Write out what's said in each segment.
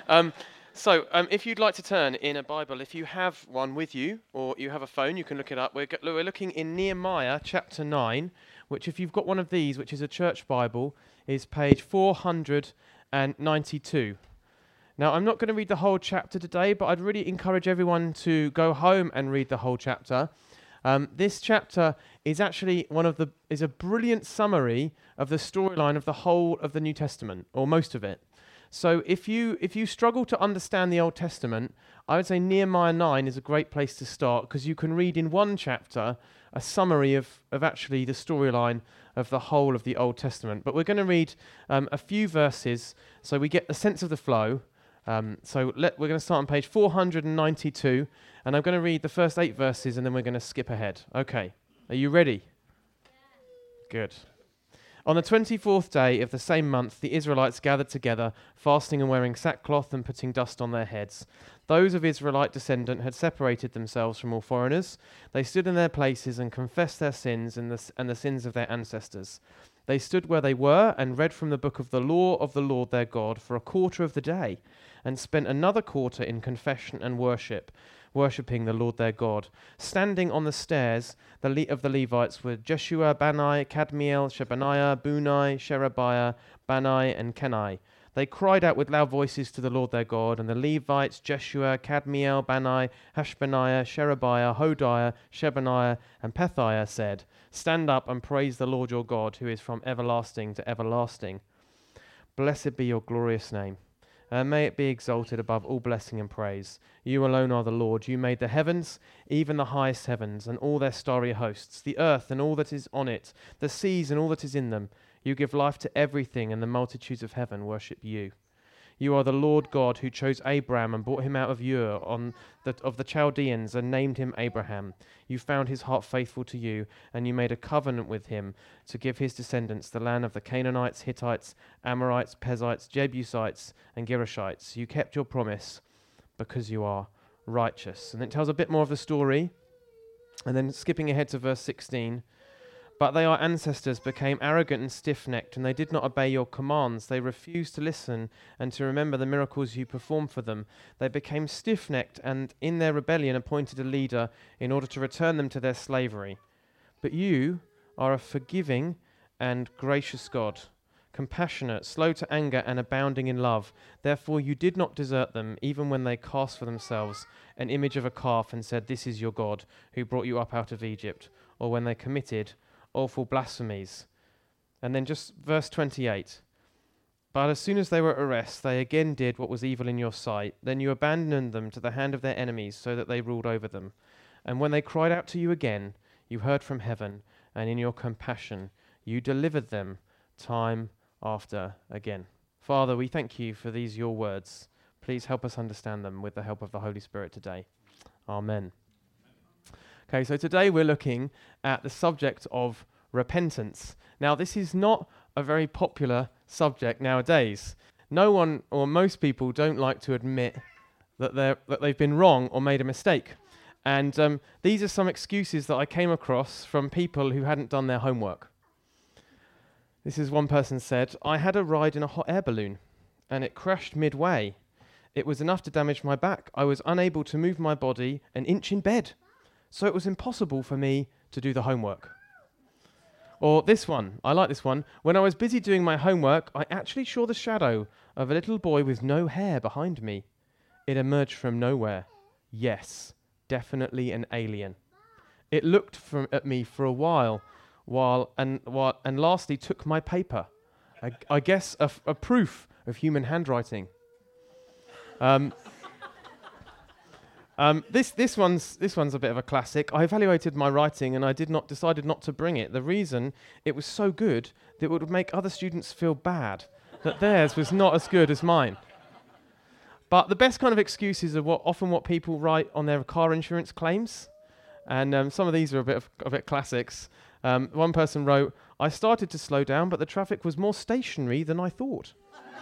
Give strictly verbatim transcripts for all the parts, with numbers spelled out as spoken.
Um, so, um, if you'd like to turn in a Bible, if you have one with you, or you have a phone, you can look it up. We're, go- we're looking in Nehemiah chapter nine, which, if you've got one of these, which is a church Bible, is page four hundred ninety-two. Now, I'm not going to read the whole chapter today, but I'd really encourage everyone to go home and read the whole chapter. Um, this chapter is actually one of the is a brilliant summary of the storyline of the whole of the New Testament, or most of it. So if you if you struggle to understand the Old Testament, I would say Nehemiah nine is a great place to start, because you can read in one chapter a summary of, of actually the storyline of the whole of the Old Testament. But we're going to read um, a few verses so we get the sense of the flow. Um, so let, we're going to start on page four hundred ninety-two, and I'm going to read the first eight verses, and then we're going to skip ahead. Okay, are you ready? Good. On the twenty-fourth day of the same month, the Israelites gathered together, fasting and wearing sackcloth and putting dust on their heads. Those of Israelite descent had separated themselves from all foreigners. They stood in their places and confessed their sins and the, s- and the sins of their ancestors. They stood where they were and read from the book of the law of the Lord their God for a quarter of the day, and spent another quarter in confession and worship, worshipping the Lord their God. Standing on the stairs the Le- of the Levites were Jeshua, Bani, Kadmiel, Shebaniah, Bunai, Sherebiah, Bani, and Kenai. They cried out with loud voices to the Lord their God, and the Levites, Jeshua, Kadmiel, Bani, Hashbaniah, Sherebiah, Hodiah, Shebaniah, and Pethiah said, "Stand up and praise the Lord your God, who is from everlasting to everlasting. Blessed be your glorious name. And may it be exalted above all blessing and praise. You alone are the Lord. You made the heavens, even the highest heavens, and all their starry hosts, the earth and all that is on it, the seas and all that is in them. You give life to everything, and the multitudes of heaven worship you. You are the Lord God who chose Abraham and brought him out of Ur on the, of the Chaldeans and named him Abraham. You found his heart faithful to you, and you made a covenant with him to give his descendants the land of the Canaanites, Hittites, Amorites, Perizzites, Jebusites, and Girgashites. You kept your promise because you are righteous." And it tells a bit more of the story. And then skipping ahead to verse sixteen. "But they, our ancestors, became arrogant and stiff-necked, and they did not obey your commands. They refused to listen and to remember the miracles you performed for them. They became stiff-necked and in their rebellion appointed a leader in order to return them to their slavery. But you are a forgiving and gracious God, compassionate, slow to anger, and abounding in love. Therefore you did not desert them, even when they cast for themselves an image of a calf and said, 'This is your God, who brought you up out of Egypt,' or when they committed awful blasphemies." And then just verse twenty-eight. "But as soon as they were at rest, they again did what was evil in your sight. Then you abandoned them to the hand of their enemies, so that they ruled over them. And when they cried out to you again, you heard from heaven, and in your compassion you delivered them time after again." Father, we thank you for these your words. Please help us understand them with the help of the Holy Spirit today. Amen. Okay, so today we're looking at the subject of repentance. Now, this is not a very popular subject nowadays. No one, or most people, don't like to admit that they're that they've been wrong or made a mistake. And um, these are some excuses that I came across from people who hadn't done their homework. This is one person said, "I had a ride in a hot air balloon, and it crashed midway. It was enough to damage my back. I was unable to move my body an inch in bed. So it was impossible for me to do the homework." Or this one, I like this one. "When I was busy doing my homework, I actually saw the shadow of a little boy with no hair behind me. It emerged from nowhere. Yes, definitely an alien. It looked from, at me for a while, while and while, and lastly took my paper. I, I guess a, f- a proof of human handwriting." Um, Um, this this one's this one's a bit of a classic. "I evaluated my writing and I did not decided not to bring it. The reason, it was so good that it would make other students feel bad that theirs was not as good as mine." But the best kind of excuses are what often what people write on their car insurance claims, and um, some of these are a bit of a bit classics. Um, one person wrote, "I started to slow down, but the traffic was more stationary than I thought."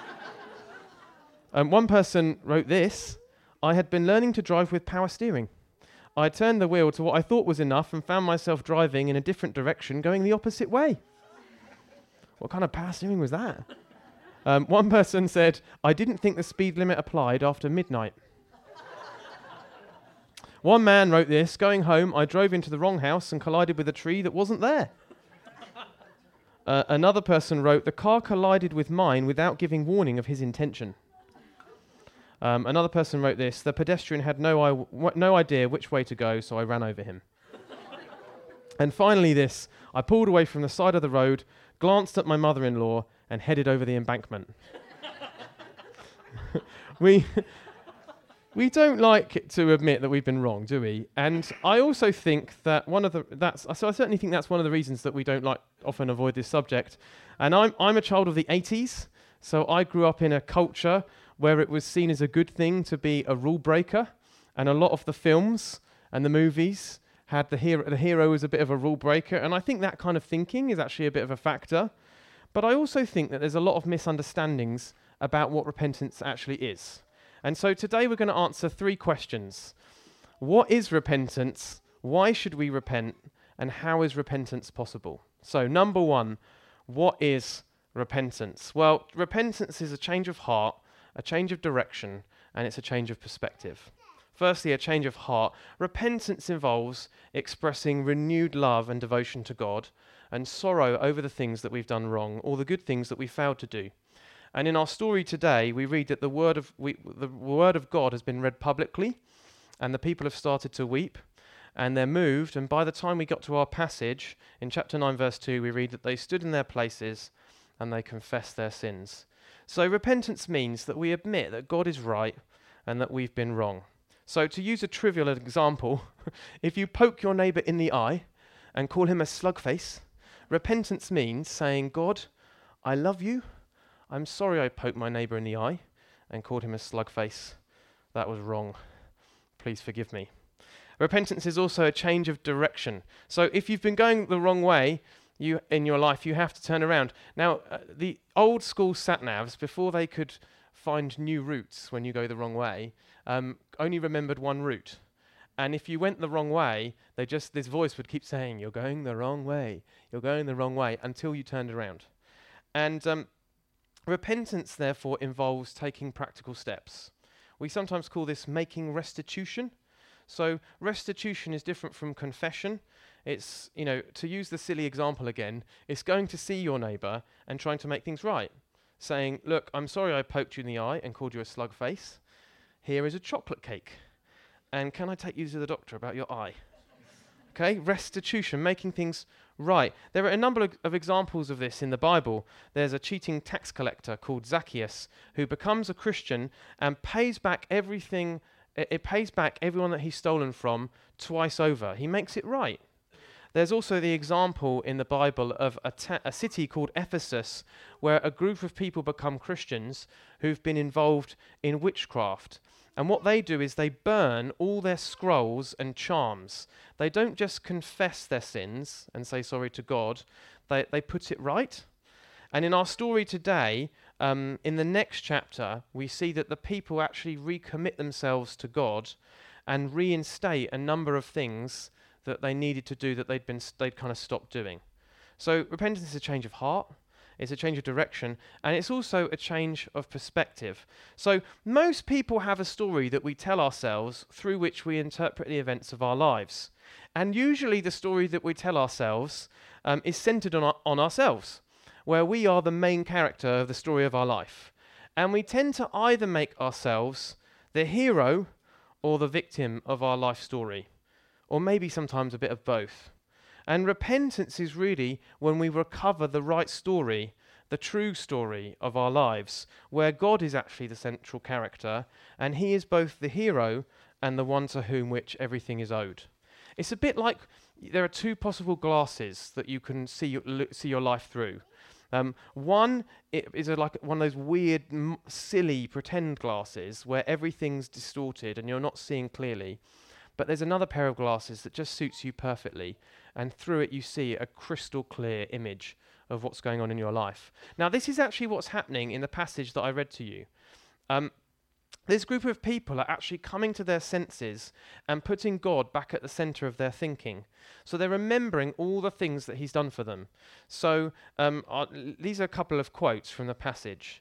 um, one person wrote this. "I had been learning to drive with power steering. I turned the wheel to what I thought was enough and found myself driving in a different direction, going the opposite way." What kind of power steering was that? Um, one person said, I didn't think the speed limit applied after midnight. One man wrote this, going home, I drove into the wrong house and collided with a tree that wasn't there. Uh, another person wrote, the car collided with mine without giving warning of his intention. Um, another person wrote this, the pedestrian had no, I- w- no idea which way to go, so I ran over him. And finally this, I pulled away from the side of the road, glanced at my mother-in-law, and headed over the embankment. we... We don't like to admit that we've been wrong, do we? And I also think that one of the that's so I certainly think that's one of the reasons that we don't like often avoid this subject. And I'm I'm a child of the eighties, so I grew up in a culture where it was seen as a good thing to be a rule breaker, and a lot of the films and the movies had the hero the hero as a bit of a rule breaker, and I think that kind of thinking is actually a bit of a factor. But I also think that there's a lot of misunderstandings about what repentance actually is. And so today we're going to answer three questions. What is repentance? Why should we repent? And how is repentance possible? So number one, what is repentance? Well, repentance is a change of heart, a change of direction, and it's a change of perspective. Firstly, a change of heart. Repentance involves expressing renewed love and devotion to God and sorrow over the things that we've done wrong or the good things that we failed to do. And in our story today, we read that the word of we, the word of God has been read publicly, and the people have started to weep, and they're moved. And by the time we got to our passage, in chapter nine, verse two, we read that they stood in their places, and they confessed their sins. So repentance means that we admit that God is right, and that we've been wrong. So to use a trivial example, if you poke your neighbour in the eye, and call him a slugface, repentance means saying, God, I love you. I'm sorry I poked my neighbour in the eye and called him a slugface. That was wrong. Please forgive me. Repentance is also a change of direction. So if you've been going the wrong way you in your life, you have to turn around. Now, uh, the old school sat-navs, before they could find new routes when you go the wrong way, um, only remembered one route. And if you went the wrong way, they just this voice would keep saying, you're going the wrong way, you're going the wrong way, until you turned around. And um, repentance, therefore, involves taking practical steps. We sometimes call this making restitution. So restitution is different from confession. It's, you know, to use the silly example again, it's going to see your neighbour and trying to make things right. Saying, look, I'm sorry I poked you in the eye and called you a slug face. Here is a chocolate cake. And can I take you to the doctor about your eye? Okay, restitution, making things right. There are a number of, of examples of this in the Bible. There's a cheating tax collector called Zacchaeus who becomes a Christian and pays back everything, it, it pays back everyone that he's stolen from twice over. He makes it right. There's also the example in the Bible of a, ta- a city called Ephesus where a group of people become Christians who've been involved in witchcraft. And what they do is they burn all their scrolls and charms. They don't just confess their sins and say sorry to God, they, they put it right. And in our story today, um, in the next chapter, we see that the people actually recommit themselves to God and reinstate a number of things that they needed to do that they'd been they'd kind of stopped doing. So repentance is a change of heart. It's a change of direction, and it's also a change of perspective. So most people have a story that we tell ourselves through which we interpret the events of our lives. And usually the story that we tell ourselves um, is centered on, our, on ourselves, where we are the main character of the story of our life. And we tend to either make ourselves the hero or the victim of our life story, or maybe sometimes a bit of both. And repentance is really when we recover the right story, the true story of our lives, where God is actually the central character, and he is both the hero and the one to whom which everything is owed. It's a bit like there are two possible glasses that you can see your, see your life through. Um, one it is a, like one of those weird, m- silly pretend glasses where everything's distorted and you're not seeing clearly. But there's another pair of glasses that just suits you perfectly, and through it you see a crystal clear image of what's going on in your life. Now, this is actually what's happening in the passage that I read to you. Um, this group of people are actually coming to their senses and putting God back at the center of their thinking. So they're remembering all the things that he's done for them. So um, uh, these are a couple of quotes from the passage.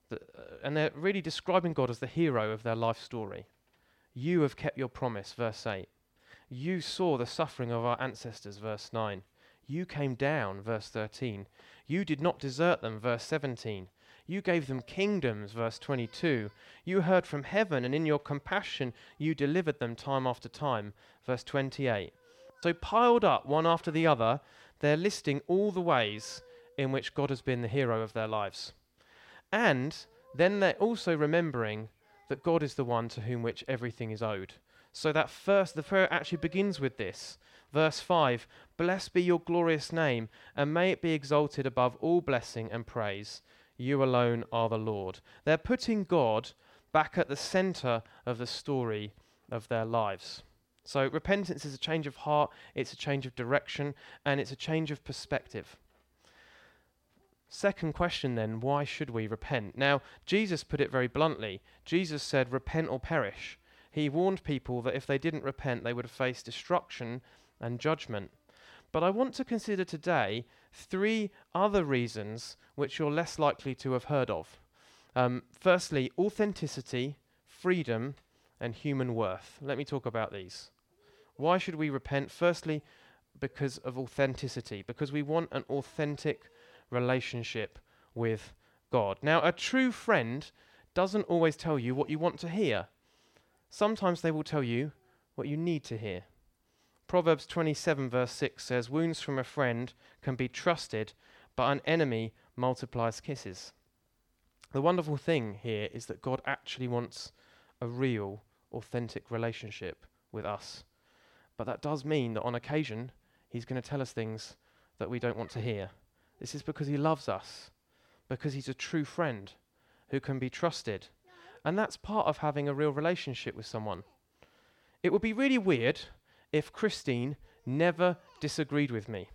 The, uh, and they're really describing God as the hero of their life story. You have kept your promise, verse eight. You saw the suffering of our ancestors, verse nine. You came down, verse thirteen. You did not desert them, verse seventeen. You gave them kingdoms, verse twenty-two. You heard from heaven, and in your compassion you delivered them time after time, verse twenty-eight. So piled up one after the other, they're listing all the ways in which God has been the hero of their lives. And then they're also remembering that God is the one to whom which everything is owed. So that first, the prayer actually begins with this. Verse five, blessed be your glorious name, and may it be exalted above all blessing and praise. You alone are the Lord. They're putting God back at the center of the story of their lives. So repentance is a change of heart, it's a change of direction, and it's a change of perspective. Second question then, why should we repent? Now, Jesus put it very bluntly. Jesus said, repent or perish. He warned people that if they didn't repent, they would face destruction and judgment. But I want to consider today three other reasons which you're less likely to have heard of. Um, firstly, authenticity, freedom, and human worth. Let me talk about these. Why should we repent? Firstly, because of authenticity, because we want an authentic relationship with God. Now, a true friend doesn't always tell you what you want to hear. Sometimes they will tell you what you need to hear. Proverbs twenty-seven verse six says, wounds from a friend can be trusted, but an enemy multiplies kisses. The wonderful thing here is that God actually wants a real, authentic relationship with us. But that does mean that on occasion, he's going to tell us things that we don't want to hear. This is because he loves us, because he's a true friend who can be trusted. And that's part of having a real relationship with someone. It would be really weird if Christine never disagreed with me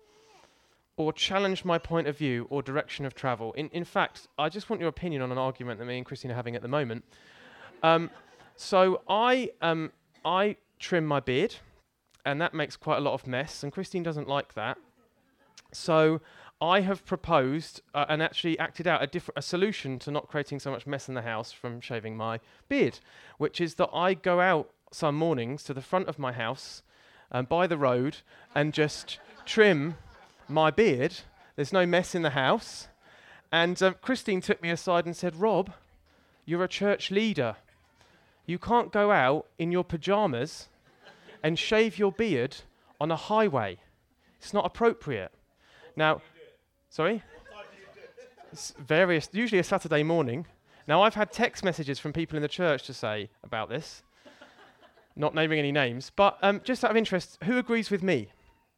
or challenged my point of view or direction of travel. In in fact, I just want your opinion on an argument that me and Christine are having at the moment. Um, so I um, I trim my beard, and that makes quite a lot of mess, and Christine doesn't like that. So I have proposed uh, and actually acted out a different a solution to not creating so much mess in the house from shaving my beard, which is that I go out some mornings to the front of my house um, by the road and just trim my beard. There's no mess in the house. And um, Christine took me aside and said, Rob, you're a church leader. You can't go out in your pajamas and shave your beard on a highway. It's not appropriate. Now, sorry? It's various, usually a Saturday morning. Now, I've had text messages from people in the church to say about this, not naming any names, but um, just out of interest, who agrees with me?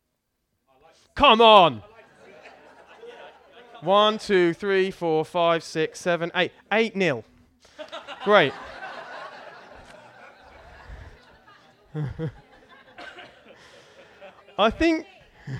Come on! One, two, three, four, five, six, seven, eight. Eight nil. Great. I think...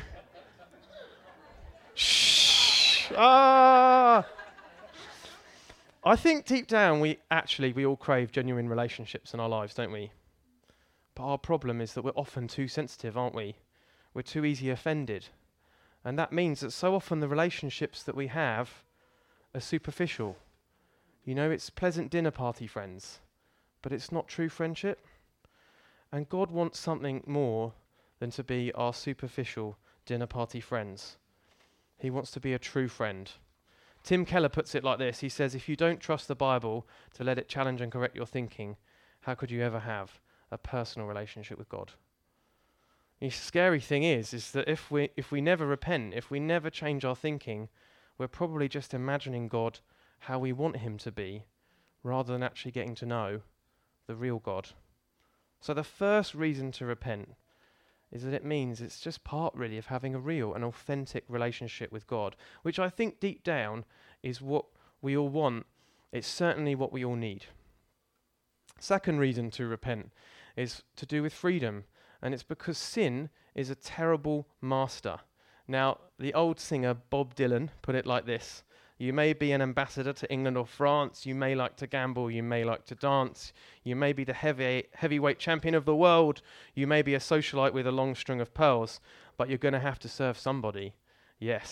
Shh. Ah. I think deep down we actually, we all crave genuine relationships in our lives, don't we? But our problem is that we're often too sensitive, aren't we? We're too easily offended. And that means that so often the relationships that we have are superficial. You know, it's pleasant dinner party friends, but it's not true friendship. And God wants something more than to be our superficial dinner party friends. He wants to be a true friend. Tim Keller puts it like this. He says, if you don't trust the Bible to let it challenge and correct your thinking, how could you ever have a personal relationship with God? The scary thing is, is that if we if we never repent, if we never change our thinking, we're probably just imagining God how we want him to be, rather than actually getting to know the real God. So the first reason to repent is that it means it's just part really of having a real and authentic relationship with God, which I think deep down is what we all want. It's certainly what we all need. Second reason to repent is to do with freedom, and it's because sin is a terrible master. Now, the old singer Bob Dylan put it like this: you may be an ambassador to England or France, you may like to gamble, you may like to dance, you may be the heavy heavyweight champion of the world, you may be a socialite with a long string of pearls, but you're going to have to serve somebody. Yes,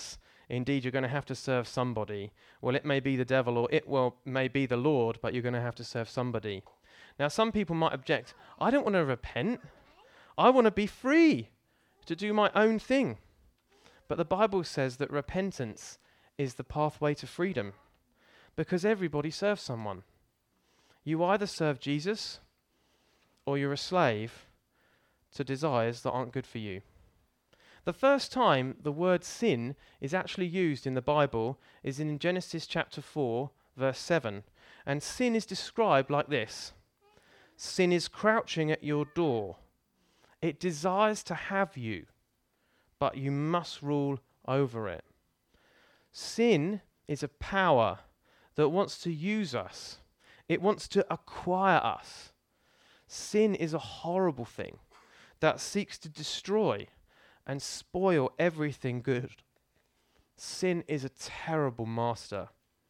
Indeed, you're going to have to serve somebody. Well, it may be the devil or it will may be the Lord, but you're going to have to serve somebody. Now, some people might object, I don't want to repent. I want to be free to do my own thing. But the Bible says that repentance is the pathway to freedom because everybody serves someone. You either serve Jesus or you're a slave to desires that aren't good for you. The first time the word sin is actually used in the Bible is in Genesis chapter four, verse seven. And sin is described like this. Sin is crouching at your door. It desires to have you, but you must rule over it. Sin is a power that wants to use us. It wants to acquire us. Sin is a horrible thing that seeks to destroy and spoil everything good. Sin is a terrible master.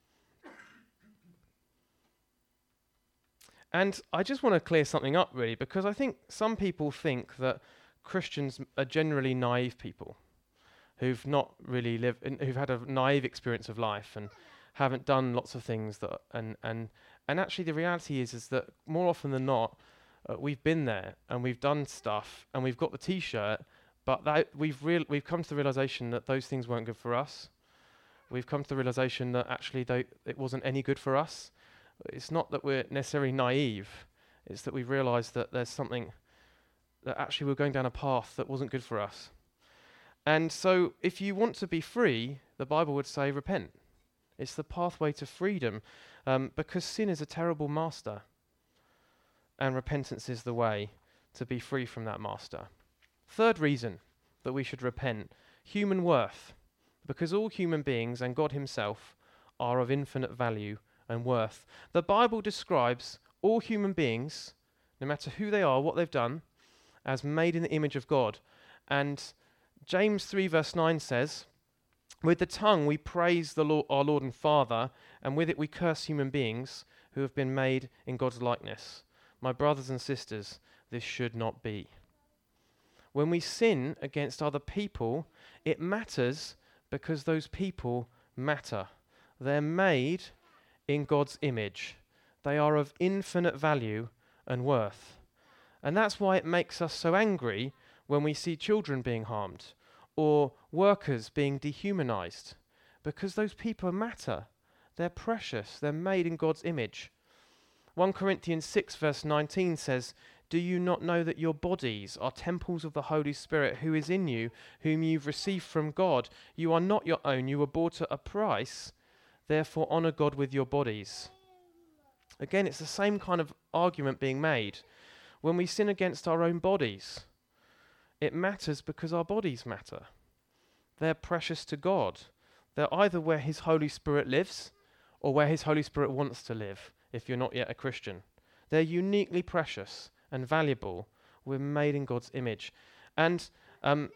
And I just want to clear something up really, because I think some people think that Christians are generally naive people who've not really lived, who've had a naive experience of life and haven't done lots of things that, and and and actually the reality is is that more often than not, uh, we've been there and we've done stuff and we've got the T-shirt, but that we've real we've come to the realization that those things weren't good for us. We've come to the realization that actually they, it wasn't any good for us. It's not that we're necessarily naive. It's that we've realized that there's something that actually we're going down a path that wasn't good for us. And so if you want to be free, the Bible would say repent. It's the pathway to freedom, um, because sin is a terrible master. And repentance is the way to be free from that master. Third reason that we should repent, human worth. Because all human beings and God himself are of infinite value and worth. The Bible describes all human beings, no matter who they are, what they've done, as made in the image of God. And James three verse nine says, with the tongue we praise the Lord, our Lord and Father, and with it we curse human beings who have been made in God's likeness. My brothers and sisters, this should not be. When we sin against other people, it matters because those people matter. They're made in God's image. They are of infinite value and worth. And that's why it makes us so angry when we see children being harmed or workers being dehumanized, because those people matter. They're precious. They're made in God's image. First Corinthians six verse nineteen says, do you not know that your bodies are temples of the Holy Spirit who is in you, whom you've received from God? You are not your own. You were bought at a price. Therefore, honor God with your bodies. Again, it's the same kind of argument being made. When we sin against our own bodies, it matters because our bodies matter. They're precious to God. They're either where his Holy Spirit lives or where his Holy Spirit wants to live, if you're not yet a Christian. They're uniquely precious and valuable. We're made in God's image. And um,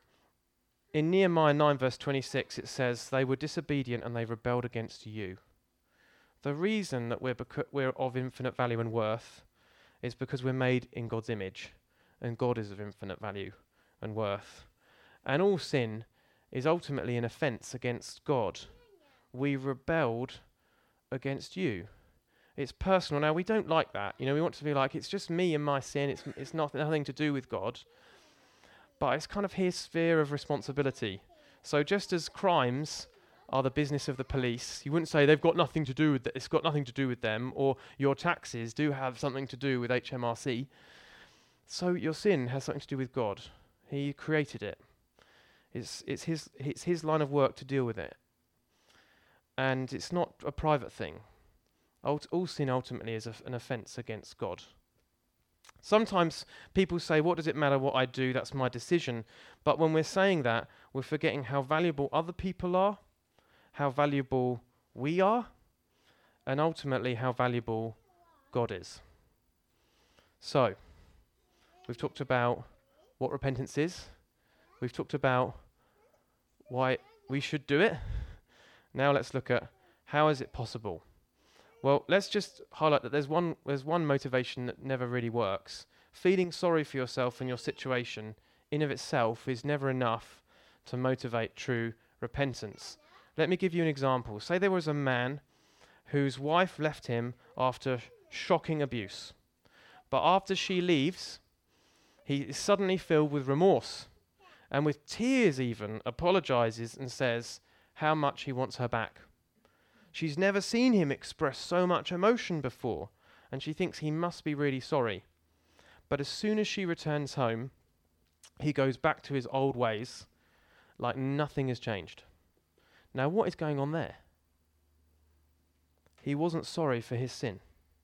in Nehemiah nine verse twenty-six it says, they were disobedient and they rebelled against you. The reason that we're, beca- we're of infinite value and worth is because we're made in God's image, and God is of infinite value and worth. And all sin is ultimately an offence against God. We rebelled against you. It's personal. Now, we don't like that. You know, we want to be like, it's just me and my sin. It's it's not, nothing to do with God. But it's kind of his sphere of responsibility. So just as crimes are the business of the police, you wouldn't say they've got nothing to do with th- it's got nothing to do with them, or your taxes do have something to do with H M R C. So your sin has something to do with God. He created it. It's it's his it's his line of work to deal with it. And it's not a private thing. Ult- all sin ultimately is a f- an offence against God. Sometimes people say, what does it matter what I do? That's my decision. But when we're saying that, we're forgetting how valuable other people are, how valuable we are, and ultimately how valuable God is. So, we've talked about what repentance is. We've talked about why we should do it. Now let's look at how is it possible. Well, let's just highlight that there's one there's one motivation that never really works. Feeling sorry for yourself and your situation in of itself is never enough to motivate true repentance. Let me give you an example. Say there was a man whose wife left him after sh- shocking abuse. But after she leaves, he is suddenly filled with remorse and with tears even apologizes and says how much he wants her back. She's never seen him express so much emotion before, and she thinks he must be really sorry. But as soon as she returns home, he goes back to his old ways like nothing has changed. Now, what is going on there? He wasn't sorry for his sin.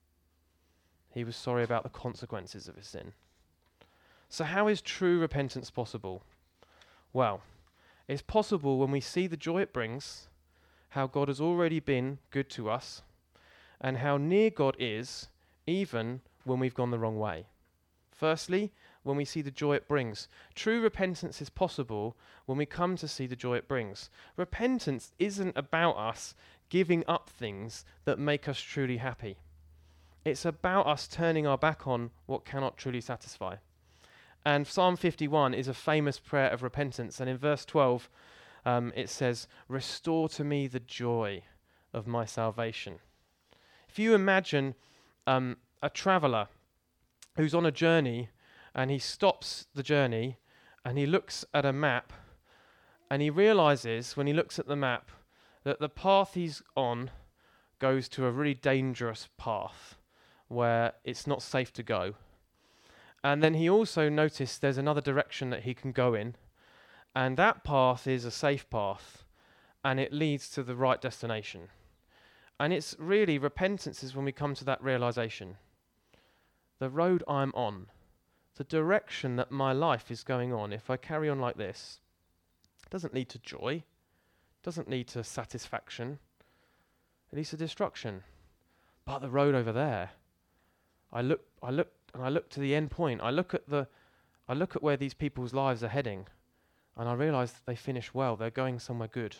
He was sorry about the consequences of his sin. So how is true repentance possible? Well, it's possible when we see the joy it brings, how God has already been good to us, and how near God is even when we've gone the wrong way. Firstly, when we see the joy it brings. True repentance is possible when we come to see the joy it brings. Repentance isn't about us giving up things that make us truly happy. It's about us turning our back on what cannot truly satisfy. And Psalm fifty-one is a famous prayer of repentance. And in verse twelve, um, it says, "Restore to me the joy of my salvation." If you imagine um, a traveller who's on a journey and he stops the journey and he looks at a map and he realizes when he looks at the map that the path he's on goes to a really dangerous path where it's not safe to go. And then he also noticed there's another direction that he can go in, and that path is a safe path and it leads to the right destination. And it's really repentance is when we come to that realization. The road I'm on, the direction that my life is going on, if I carry on like this, doesn't lead to joy, doesn't lead to satisfaction, it leads to destruction. But the road over there, I look, I look, and I look to the end point. I look at the, I look at where these people's lives are heading, and I realise that they finish well. They're going somewhere good.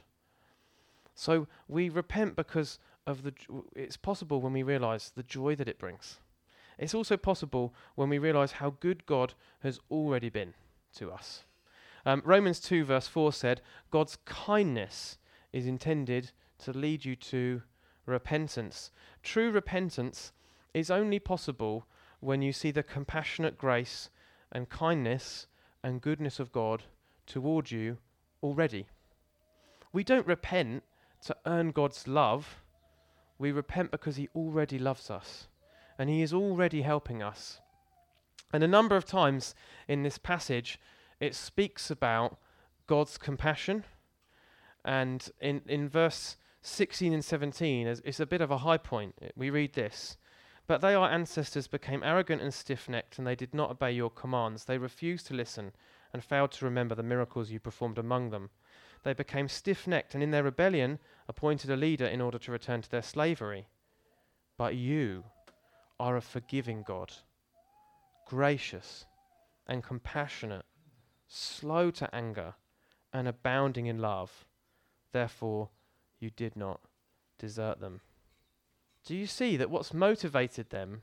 So we repent because of the. It's possible when we realise the joy that it brings. It's also possible when we realise how good God has already been to us. Um, Romans two verse four said, God's kindness is intended to lead you to repentance. True repentance is only possible when you see the compassionate grace and kindness and goodness of God toward you already. We don't repent to earn God's love. We repent because he already loves us and he is already helping us. And a number of times in this passage, it speaks about God's compassion. And in, in verse sixteen and seventeen, it's a bit of a high point. We read this. But they, our ancestors, became arrogant and stiff-necked, and they did not obey your commands. They refused to listen and failed to remember the miracles you performed among them. They became stiff-necked, and in their rebellion appointed a leader in order to return to their slavery. But you are a forgiving God, gracious and compassionate, slow to anger, and abounding in love. Therefore, you did not desert them. Do you see that what's motivated them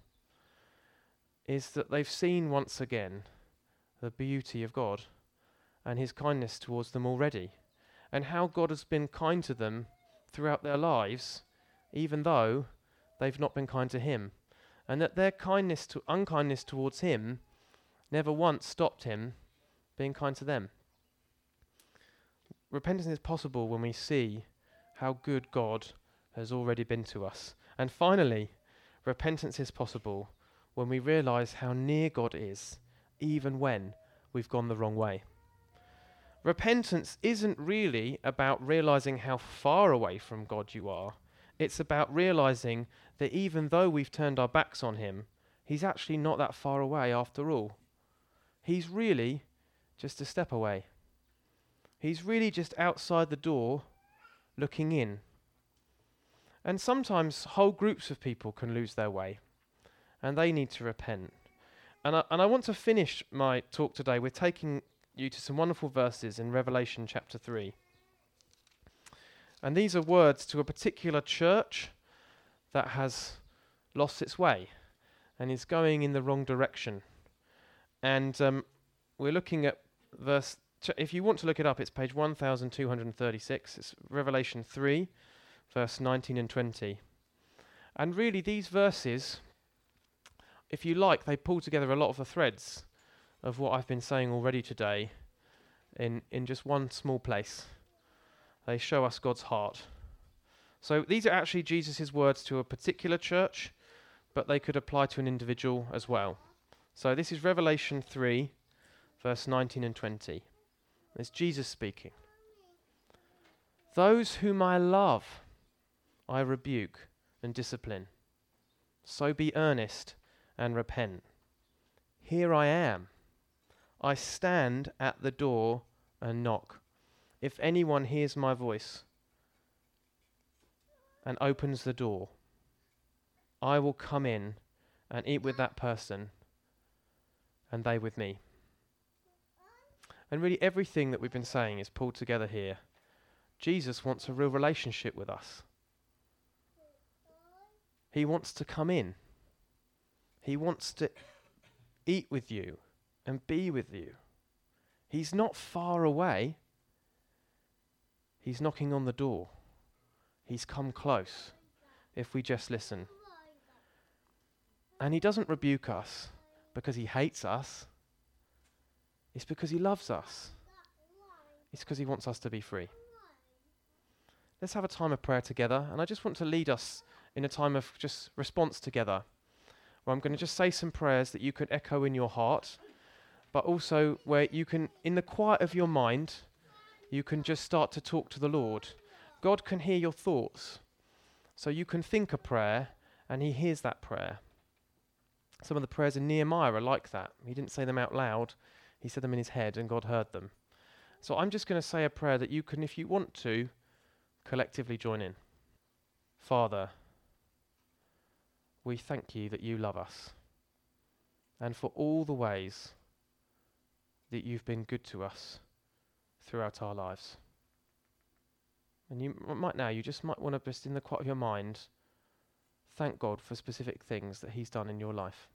is that they've seen once again the beauty of God and his kindness towards them already, and how God has been kind to them throughout their lives, even though they've not been kind to him, and that their kindness to unkindness towards him never once stopped him being kind to them. Repentance is possible when we see how good God has already been to us. And finally, repentance is possible when we realize how near God is, even when we've gone the wrong way. Repentance isn't really about realizing how far away from God you are. It's about realizing that even though we've turned our backs on him, he's actually not that far away after all. He's really just a step away. He's really just outside the door looking in. And sometimes whole groups of people can lose their way, and they need to repent. And I, and I want to finish my talk today with taking you to some wonderful verses in Revelation chapter three. And these are words to a particular church that has lost its way and is going in the wrong direction. And um, we're looking at verse ch- if you want to look it up, it's page one thousand two hundred thirty-six. It's Revelation three, verse nineteen and twenty. And really, these verses, if you like, they pull together a lot of the threads of what I've been saying already today in, in just one small place. They show us God's heart. So these are actually Jesus' words to a particular church, but they could apply to an individual as well. So this is Revelation three, verse nineteen and twenty. It's Jesus speaking. Those whom I love, I rebuke and discipline. So be earnest and repent. Here I am. I stand at the door and knock. If anyone hears my voice and opens the door, I will come in and eat with that person and they with me. And really everything that we've been saying is pulled together here. Jesus wants a real relationship with us. He wants to come in. He wants to eat with you and be with you. He's not far away. He's knocking on the door. He's come close if we just listen. And he doesn't rebuke us because he hates us. It's because he loves us. It's because he wants us to be free. Let's have a time of prayer together. And I just want to lead us in a time of just response together, where I'm going to just say some prayers that you can echo in your heart, but also where you can, in the quiet of your mind, you can just start to talk to the Lord. God can hear your thoughts. So you can think a prayer and he hears that prayer. Some of the prayers in Nehemiah are like that. He didn't say them out loud. He said them in his head and God heard them. So I'm just going to say a prayer that you can, if you want to, collectively join in. Father, we thank you that you love us and for all the ways that you've been good to us throughout our lives. And you m- might now, you just might want to just in the quiet of your mind, thank God for specific things that he's done in your life.